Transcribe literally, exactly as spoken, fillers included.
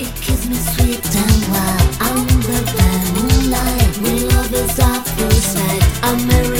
It gives me sweet and wild. I'm the bad moonlight. When love is at first sight, I'm a